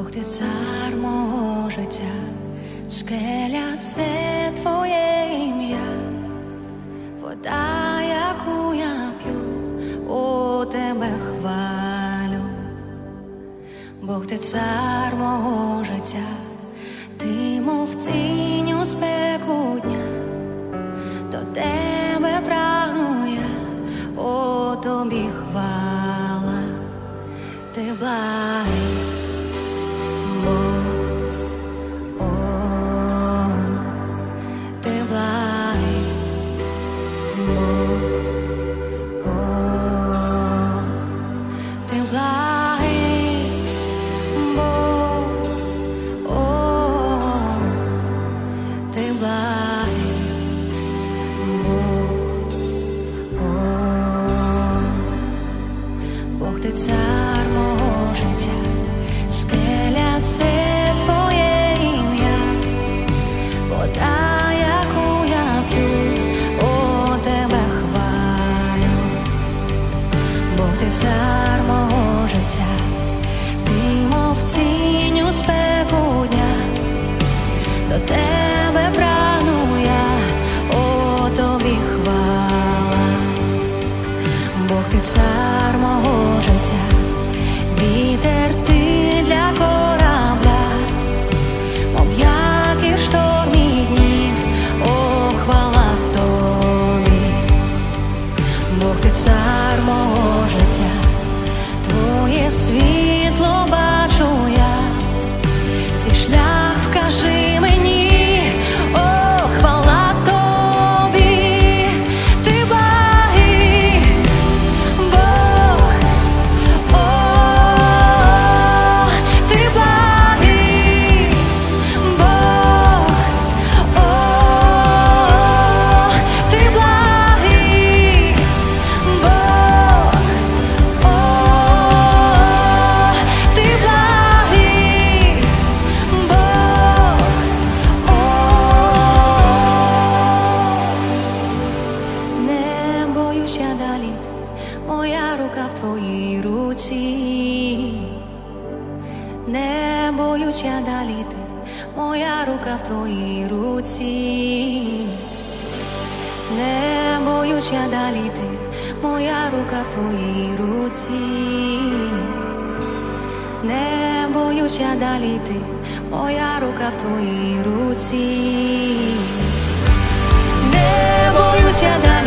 Бог, ти цар мого життя, скеля — це твоє ім'я, вода, яку я п'ю, о тебе хвалю. Бог, ти цар мого життя, ти мов тінь у спеку дня, до тебе прагну я, о тобі хвала. Ти благий Бог, о, ти благий Бог, о, ти благий Бог, о, ти благий Бог, о, Бог, ти цар мого життя, скеля — це твоє ім'я, вода, яку я п'ю, о тебе хвалю. Бог, ти цар мого життя, ти мов тінь у спеку дня, до тебе прагну я, о тобі хвала. Бог, ти цар мого життя, вітер ти для корабля, мов якір штормі днів, о хвала тобі. Бог, ти цар мого життя, твоє світло бачу я, свій шлях вкажи мені, о хвала тобі. Ти благий Бог, о, ти благий Бог, о, ти благий Бог, о, ти благий Бог, о. Не боюсь я далі, моя рука в твоїй руці. Не боюсь я далі, моя рука в твоїй руці. Не боюсь я далі, моя рука в твоїй руці. Не боюсь я далі, моя рука в твоїй руці. Не боюсь я далі.